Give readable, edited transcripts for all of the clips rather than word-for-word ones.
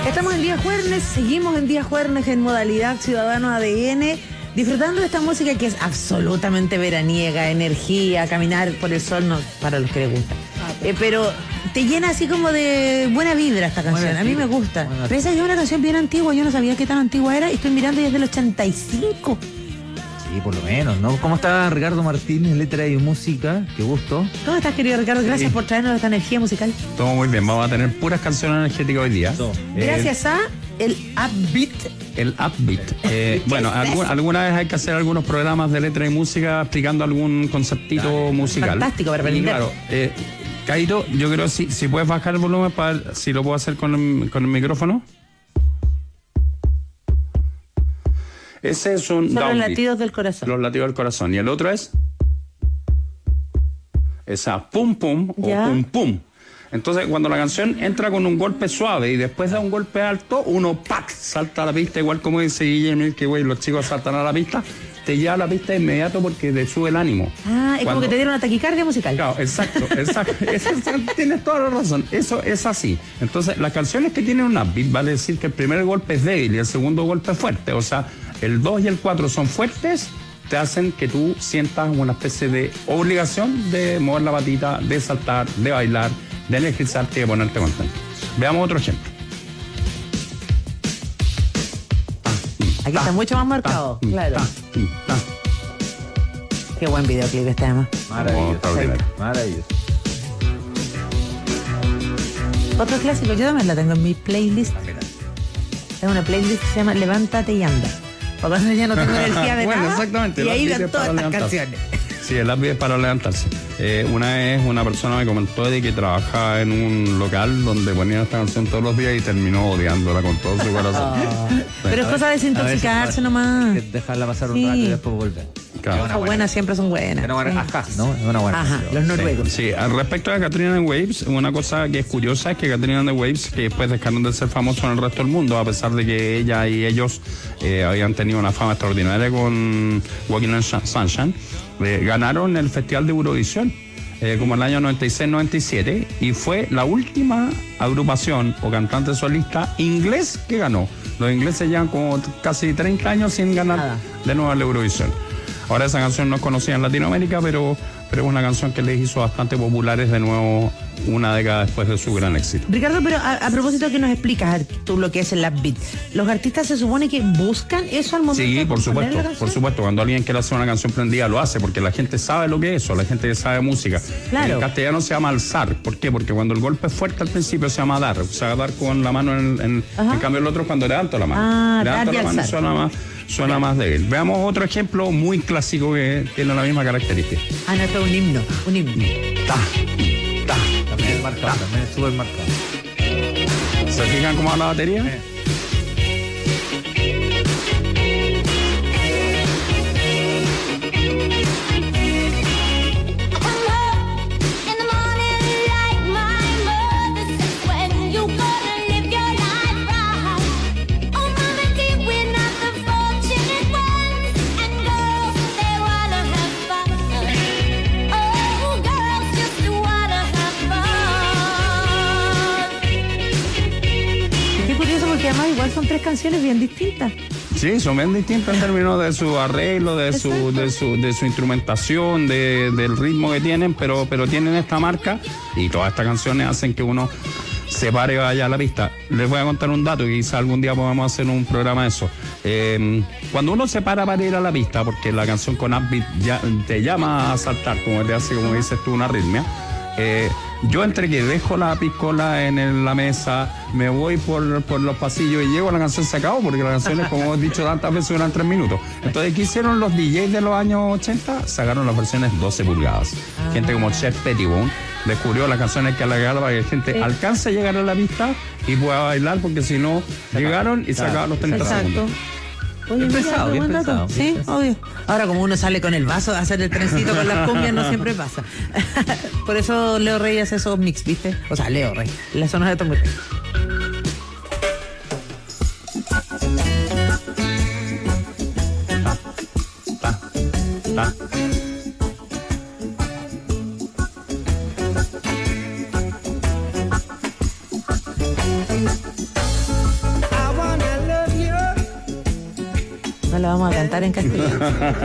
Estamos en Día Jueves, seguimos en Día Jueves en modalidad Ciudadano ADN, disfrutando de esta música que es absolutamente veraniega, energía, caminar por el sol, no, para los que les gusta. Pero te llena así como de buena vibra esta canción, a mí me gusta. Pero esa es una canción bien antigua, yo no sabía qué tan antigua era y estoy mirando desde el 85. Sí, por lo menos, ¿no? ¿Cómo está Ricardo Martínez, letra y música? Qué gusto. ¿Cómo estás, querido Ricardo? Gracias por traernos esta energía musical. Todo muy bien, vamos a tener puras canciones energéticas hoy día. Gracias a el Upbeat. El Upbeat. Bueno, alguna vez hay que hacer algunos programas de letra y música explicando algún conceptito musical. Fantástico para aprender. Claro, Cairo, yo creo si puedes bajar el volumen para ver si lo puedo hacer con el micrófono. Ese es un son downbeat. Los latidos del corazón. Los latidos del corazón. Y el otro es esa pum pum ¿ya? O pum pum. Entonces, cuando la canción entra con un golpe suave y después da un golpe alto, uno ¡pac! Salta a la pista, igual como dice Guillermo Milky Way, los chicos saltan a la pista, te lleva a la pista de inmediato porque te sube el ánimo. Ah, es como que te dieron una taquicardia musical. Claro, exacto. Tienes toda la razón. Eso es así. Entonces, las canciones que tienen un upbeat, vale decir que el primer golpe es débil y el segundo golpe es fuerte. O sea, el 2 y el 4 son fuertes, te hacen que tú sientas una especie de obligación de mover la patita, de saltar, de bailar, de energizarte y de ponerte contento. Veamos otro ejemplo. Aquí está mucho más marcado, claro. Qué buen videoclip este además. Maravilloso. Otro clásico, yo también la tengo en mi playlist. Es una playlist que se llama Levántate y anda. Para cuando ya no tengo energía de bueno, nada. Exactamente. Y ahí van van todas estas canciones. Sí, el upbeat es para levantarse. Una vez una persona me comentó de que trabajaba en un local donde ponían esta canción todos los días y terminó odiándola con todo su corazón. Pero es cosa de desintoxicarse nomás. Dejarla pasar un rato y después volver. Claro. Son buenas, siempre son buenas. Ajá, ¿no? Es una buena Ajá, canción. los noruegos. Sí, al respecto de Katrina and the Waves, una cosa que es curiosa es que Katrina and the Waves, que después dejaron de ser famosos en el resto del mundo, a pesar de que ella y ellos habían tenido una fama extraordinaria con Walking on Sunshine, ganaron el Festival de Eurovisión como en el año 96-97 y fue la última agrupación o cantante solista inglés que ganó. Los ingleses llevan como casi 30 años sin ganar de nuevo la Eurovisión. Ahora esa canción no es conocida en Latinoamérica, pero es una canción que les hizo bastante populares de nuevo una década después de su gran éxito. Ricardo, pero a propósito que nos explicas tú lo que es el upbeat, ¿los artistas se supone que buscan eso al momento? Sí, por poner la supuesto, canción? cuando alguien quiere hacer una canción prendida lo hace, porque la gente sabe lo que es eso, la gente sabe música. Claro. En castellano se llama alzar, ¿por qué? Porque cuando el golpe es fuerte al principio se llama dar, o sea, dar con la mano en cambio el otro es cuando levanto la mano. Levanto la mano y suena más débil. Veamos otro ejemplo muy clásico que tiene la misma característica. Ah, no, esto es un himno. También es marcado, también es súper marcado. ¿Se fijan cómo va la batería? Además, igual son tres canciones bien distintas. Sí, son bien distintas en términos de su arreglo, de su instrumentación, del ritmo que tienen, pero tienen esta marca y todas estas canciones hacen que uno se pare y vaya a la pista. Les voy a contar un dato y quizá algún día podamos hacer un programa de eso. Cuando uno se para ir a la pista, porque la canción con upbeat ya te llama a saltar, como te hace, como dices tú, una arritmia. Yo entre que dejo la piscola en la mesa, me voy por los pasillos y llego, la canción se acabó, porque la canción es, como hemos dicho tantas veces, duran 3 minutos. Entonces, ¿qué hicieron los DJs de los años 80? Sacaron las versiones 12 pulgadas. Gente como Chef Pettibone descubrió las canciones que alargaron para que la gente alcance a llegar a la pista y pueda bailar, porque si no, llegaron y se acaban los 30 segundos. Oye, bien pensado, bien pensado. Sí, obvio. Ahora, como uno sale con el vaso a hacer el trencito con las cumbias, no siempre pasa. Por eso Leo Rey hace esos mix, ¿viste? O sea, Leo Rey, la zona de Tongo. la vamos a cantar en castellano.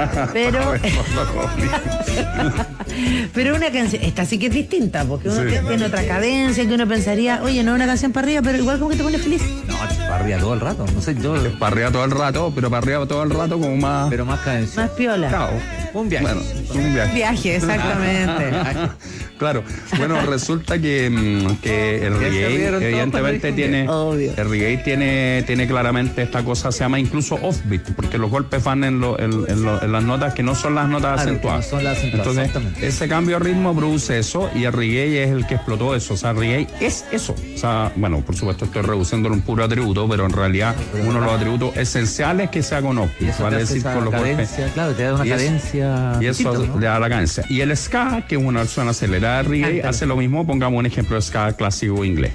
Pero una canción, esta sí que es distinta, porque uno tiene otra cadencia, que uno pensaría, oye, no es una canción para arriba, pero igual como que te pone feliz. No, para arriba todo el rato. No sé, yo. Para arriba todo el rato, pero para arriba todo el rato como más. Pero más cadencia. Más piola. Claro. Un viaje. Bueno, un viaje. Viaje, exactamente. Claro. Bueno, resulta que el reggae, evidentemente, tiene. Obvio. El reggae tiene claramente esta cosa, se llama incluso offbeat, porque los golpes van en las notas que no son las notas acentuadas. No son las acentuadas. Entonces, ese cambio de ritmo produce eso, y el reggae es el que explotó eso. O sea, el reggae es eso. O sea, bueno, por supuesto estoy reduciéndolo un puro atributo, pero en realidad uno de los atributos esenciales es que sea con offbeat, vale decir, con los golpes. Claro, te da una cadencia. Y eso le da la cadencia. Y el ska, que es una versión acelerada de reggae, hace lo mismo. Pongamos un ejemplo de ska clásico inglés.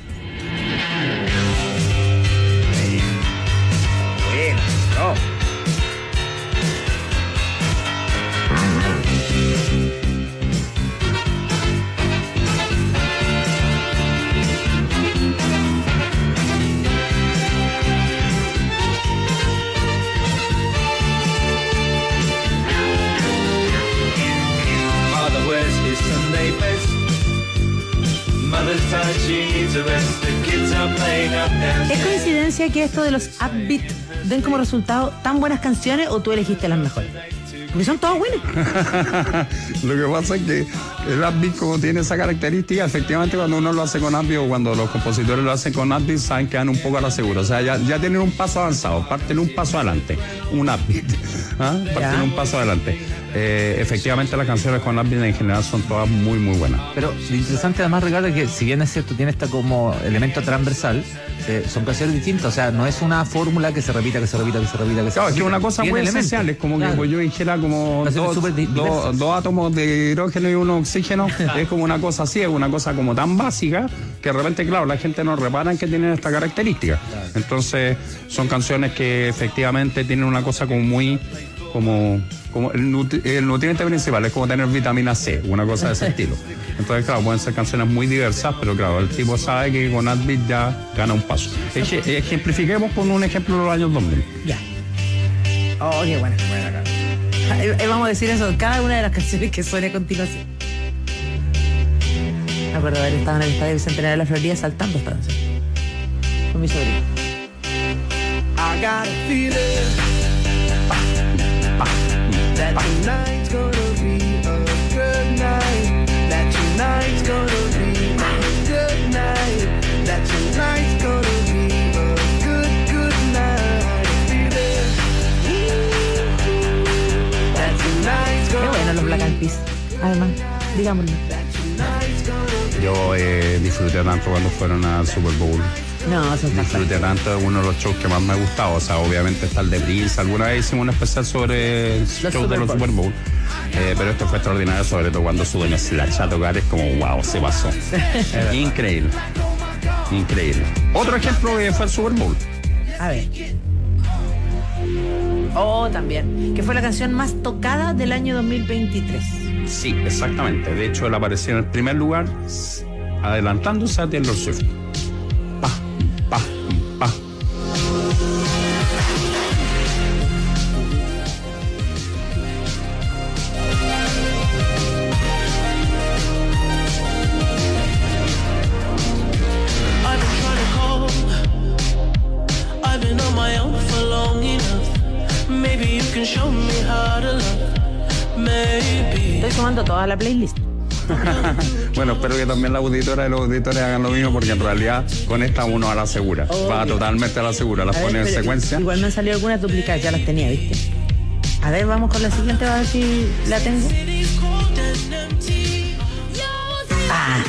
¿Es coincidencia que esto de los upbeat den como resultado tan buenas canciones o tú elegiste las mejores? Porque son todas buenas. Lo que pasa es que el upbeat, como tiene esa característica, efectivamente cuando uno lo hace con upbeat, o cuando los compositores lo hacen con upbeat, saben que dan un poco a la segura. O sea, ya tienen un paso avanzado, parten un paso adelante, un upbeat. Parten un paso adelante. Efectivamente las canciones con upbeat en general son todas muy muy buenas. Pero lo interesante además, Ricardo, es que si bien es cierto, tiene esta como elemento transversal, son canciones distintas. O sea, no es una fórmula que se repita. Claro, es que una cosa muy esencial, es como que pues, yo dijera como dos átomos de hidrógeno y uno oxígeno. Es como una cosa así, es una cosa como tan básica que de repente, claro, la gente no repara en que tienen esta característica. Entonces son canciones que efectivamente tienen una cosa como muy como el nutriente principal es como tener vitamina C, una cosa de ese estilo. Entonces, claro, pueden ser canciones muy diversas, pero claro, el tipo sabe que con upbeat ya gana un paso. Ejemplifiquemos con un ejemplo de los años 2000. Ya. Oh, qué buena. Vamos a decir eso, cada una de las canciones que suene a continuación. Me acuerdo de haber estado en el estadio Bicentenario de la Florida saltando esta canción con mi sobrino. I got a feeling that tonight's gonna be a good night. That tonight's gonna be a good night. That tonight's gonna be a good night. That tonight's Qué gonna bueno los Black Eyed Peas. Además, digámoslo. Yo disfruté tanto cuando fueron al Super Bowl. No, son Disfruté tanto de uno de los shows que más me ha gustado. O sea, obviamente está el de Prince. Alguna vez hicimos un especial sobre el show de los Super Bowl. Pero este fue extraordinario, sobre todo cuando suben Slash a tocar. Es como, wow, se pasó. Increíble. Otro ejemplo fue el Super Bowl. A ver. Oh, también. Que fue la canción más tocada del año 2023. Sí, exactamente. De hecho, él apareció en el primer lugar, adelantándose a Taylor Swift. Pa. I've been trying to call. I've been on my own for long enough. Maybe you can show me how to love. Maybe. Estoy sumando toda la playlist. Bueno, espero que también la auditora y los auditores hagan lo mismo, porque en realidad con esta uno a la segura. Va totalmente a la segura, las pone en secuencia. Igual me han salido algunas duplicadas, ya las tenía, ¿viste? A ver, vamos con la siguiente, a ver si la tengo. Ah,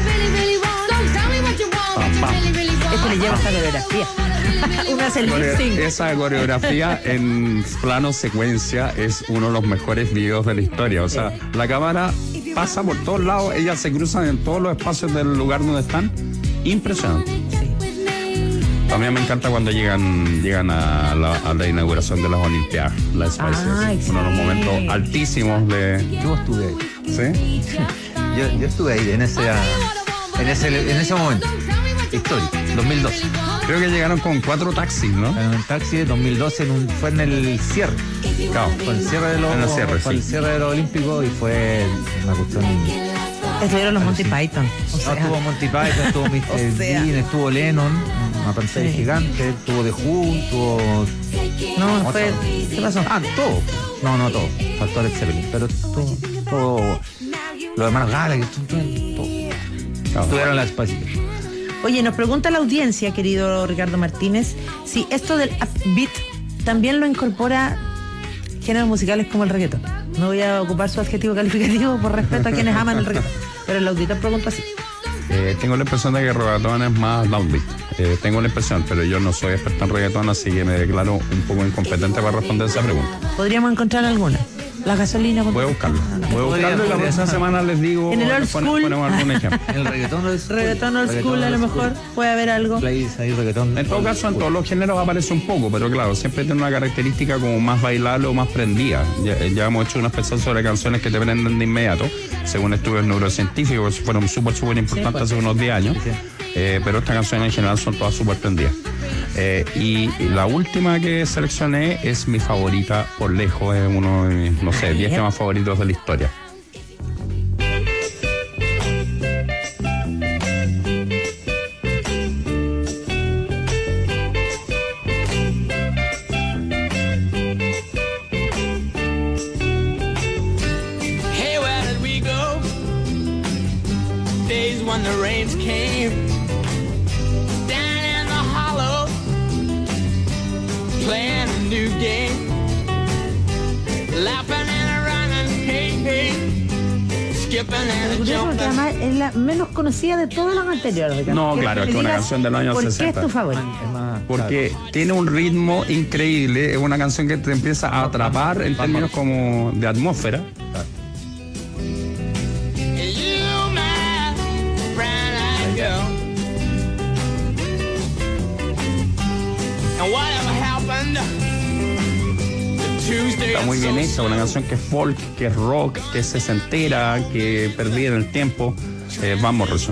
esto le lleva esta coreografía. Una hace el lip sync. Esa coreografía en plano secuencia es uno de los mejores videos de la historia. O sea, la cámara pasa por todos lados, ellas se cruzan en todos los espacios del lugar donde están. Impresionante. También me encanta cuando llegan a la inauguración de las Olimpiadas, las Spice. Uno de los momentos altísimos de... Yo estuve ahí. ¿Sí? Yo estuve ahí en ese momento. histórico, 2012. Creo que llegaron con 4 taxis, ¿no? En un taxi, 2012 fue en el cierre. Claro. Fue el cierre de los, En el cierre, fue el sí. cierre de los Olímpicos y fue una cuestión. Estuvieron los Monty Sí. Python. O No, sea, estuvo Monty Python, estuvo Mr. O sea. Bean, estuvo Lennon, una pantalla Sí. gigante, estuvo The Who, estuvo. no, fue. ¿Qué pasó? Ah, todo. No todo. Faltó Alex Zeppelin, pero todo. Los hermanos Gallagher, todo. Estuvieron en la Spice Girls. Oye, nos pregunta la audiencia, querido Ricardo Martínez, si esto del upbeat también lo incorpora géneros musicales como el reggaetón. No voy a ocupar su adjetivo calificativo por respeto a quienes aman el reggaetón. Pero el auditor pregunta así. Tengo la impresión de que el reggaetón es más downbeat. Tengo la impresión, pero yo no soy experto en reggaetón, así que me declaro un poco incompetente para responder esa pregunta. ¿Podríamos encontrar alguna? La gasolina. Voy a buscarlo. Voy a buscarlo y la próxima semana les digo. En el old school. Ponemos algún ejemplo. El reggaetón old school. Reggaetón old school, a lo mejor puede haber algo. Plays ahí, reggaetón. En todo caso, en todos los géneros aparece un poco, pero claro, siempre tiene una característica como más bailable o más prendida. Ya hemos hecho una especial sobre canciones que te prenden de inmediato, según estudios neurocientíficos, que fueron súper importantes hace unos 10 años. Sí. Pero estas canciones en general son todas súper prendidas. Y la última que seleccioné es mi favorita por lejos, es uno de mis, no sé, 10 temas favoritos de la historia. Hey, where did we go? Days when the rains came down in the hollow, playing a new game, laughing and running, hey, hey, skipping and Curioso porque jumping. además es la menos conocida de todas las anteriores. Ricardo. No, Que claro, me es que una digas canción de los años ¿por 60. qué es tu favorita? Es más, Porque tiene un ritmo increíble, es una canción que te empieza a atrapar en términos como de atmósfera. You, my brown-eyed girl. And whatever happened to Tuesday Está muy and bien so hecha, una slow. canción que es folk, que es rock, que es sesentera, que perdida en el tiempo. Van Morrison.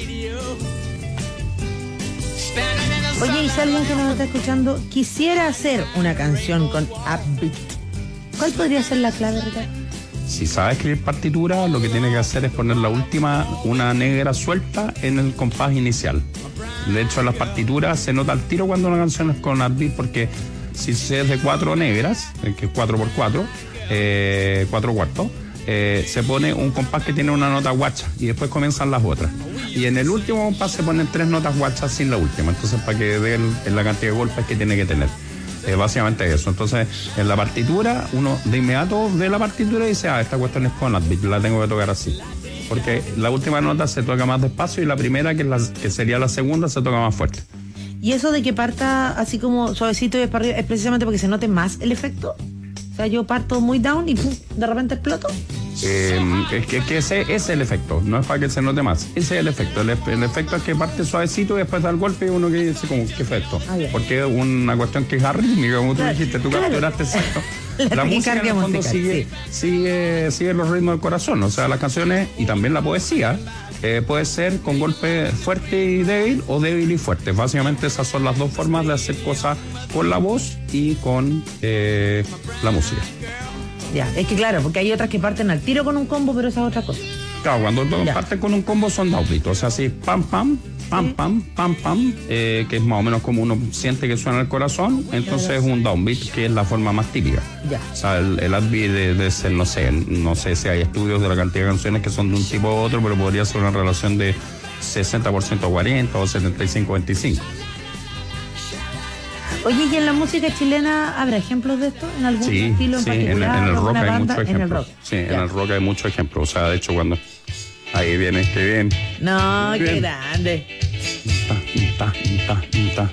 Oye, y si alguien que nos está escuchando quisiera hacer una canción con upbeat, ¿cuál podría ser la clave, Ricardo? Si sabe escribir partitura, lo que tiene que hacer es poner la última, una negra suelta en el compás inicial. De hecho, en las partituras se nota al tiro cuando una canción es con upbeat, porque si es de 4 negras, que es 4x4, 4 cuartos, se pone un compás que tiene una nota guacha y después comienzan las otras. Y en el último compás se ponen 3 notas guachas sin la última, entonces para que dé la cantidad de golpes que tiene que tener. Básicamente eso. Entonces, en la partitura, uno de inmediato ve la partitura y dice, esta cuestión es con upbeat, la tengo que tocar así. Porque la última nota se toca más despacio y la primera, que sería la segunda, se toca más fuerte. Y eso de que parta así como suavecito y para arriba, ¿es precisamente porque se note más el efecto? O sea, yo parto muy down y ¡pum!, de repente exploto. Es que ese es el efecto, no es para que se note más. Ese es el efecto. El efecto es que parte suavecito y después da el golpe y uno que dice como, ¿qué efecto? Ah, bien. Porque es una cuestión que es arrítmica, como tú Claro, dijiste, tú claro. capturaste exacto. La La música en el taquicardia fondo musical, sigue los ritmos del corazón. O sea, las canciones y también la poesía puede ser con golpe fuerte y débil o débil y fuerte. Básicamente esas son las dos formas de hacer cosas con la voz y con la música. Ya, es que claro, porque hay otras que parten al tiro con un combo, pero esa es otra cosa. Claro, cuando Ya. parten con un combo son downbeat, o sea, así pam, pam, pam, pam, pam, pam, que es más o menos como uno siente que suena el corazón, entonces es un downbeat, que es la forma más típica. Ya. O sea, el upbeat de ser, no sé si hay estudios de la cantidad de canciones que son de un tipo u otro, pero podría ser una relación de 60% 40 o 75-25. Oye, ¿y en la música chilena habrá ejemplos de esto? ¿En algún Sí, estilo en sí, en particular? el rock ¿Alguna hay banda? muchos En el ejemplos. rock. Sí, en Ya. el rock hay muchos ejemplos. O sea, de hecho, cuando ahí viene, que bien. No, qué Bien. grande. Ta.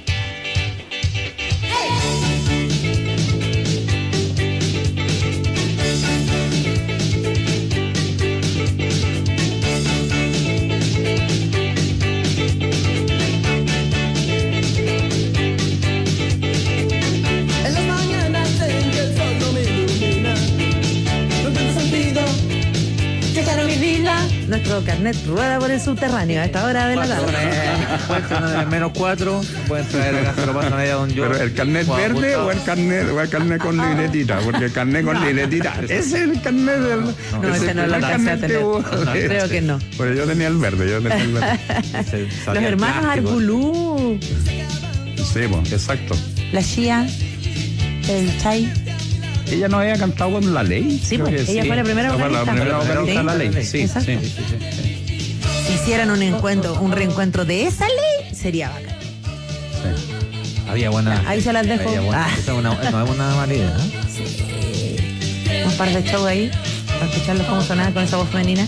En las mañanas en que el sol no me ilumina, no tengo sentido que para mi vida Nuestro carnet rueda por el subterráneo a esta hora de la tarde. Pueden tener -4, pueden traer acá, se lo pasan ahí a don George. Pero el carnet verde o el carnet con libretita, porque el carnet con libretita, ese es el carnet del. No, ese no lo alcancé a tener. Creo que no. Pero yo tenía el verde, Los hermanos Arbulú, Sí, pues, exacto. la Shia, el Chai. Ella no había cantado con La Ley. Sí, Creo pues, que ella fue la primera vocalista. La primera vocalista de La Sí. Ley. Sí, Exacto. sí. Si hicieran un reencuentro de esa ley, sería bacán. Había buena. Ahí se las dejo. Había buena- Ah. esa no es una mala idea, ¿no? Un par de shows ahí, para escucharlos cómo sonaban con esa voz femenina.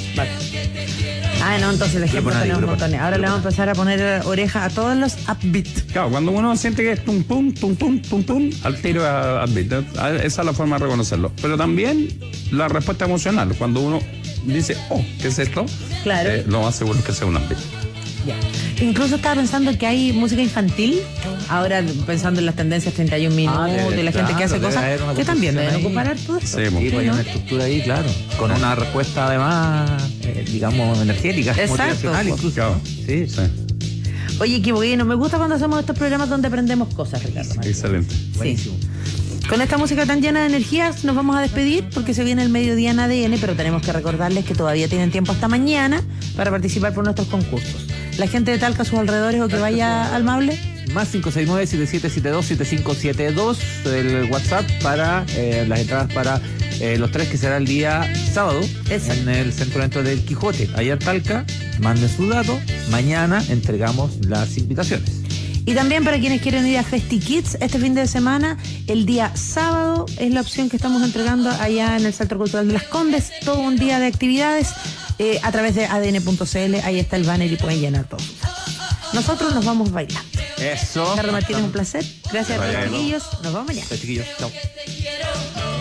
Ah, no, entonces el ejemplo Grupo Nadie, tenemos Grupo montones. Ahora le vamos a empezar a poner oreja a todos los upbeat. Claro, cuando uno siente que es tum pum, al tiro a beat. Esa es la forma de reconocerlo. Pero también la respuesta emocional. Cuando uno dice, oh, ¿qué es esto? Claro. Lo más seguro es que sea un upbeat. Incluso estaba pensando que hay música infantil, ahora pensando en las tendencias 31 minutos y la gente que hace cosas, que también deben ocupar harto eso. Sí, Sí, pues hay una estructura ahí, claro. Con una respuesta además, digamos, energética, Exacto, motivacional pues. incluso. Claro. Sí. Sí, Oye, qué bueno, me gusta cuando hacemos estos programas donde aprendemos cosas, Ricardo. excelente. Buenísimo. Con esta música tan llena de energías nos vamos a despedir porque se viene el mediodía en ADN, pero tenemos que recordarles que todavía tienen tiempo hasta mañana para participar por nuestros concursos. La gente de Talca, sus alrededores o que vaya al Maule. Más 569-7772-7572, el WhatsApp para las entradas para los 3 que será el día sábado. Exacto. En el Centro Evento del Quijote, allá en Talca. Manden su dato, mañana entregamos las invitaciones. Y también para quienes quieren ir a Festi Kids este fin de semana, el día sábado es la opción que estamos entregando allá en el Centro Cultural de Las Condes, todo un día de actividades a través de adn.cl, ahí está el banner y pueden llenar todos sus datos. Nosotros nos vamos bailando. Eso. Carlos Martínez, un placer. Gracias a todos, chiquillos. Nos vemos mañana. Chiquillos, chao. Te quiero.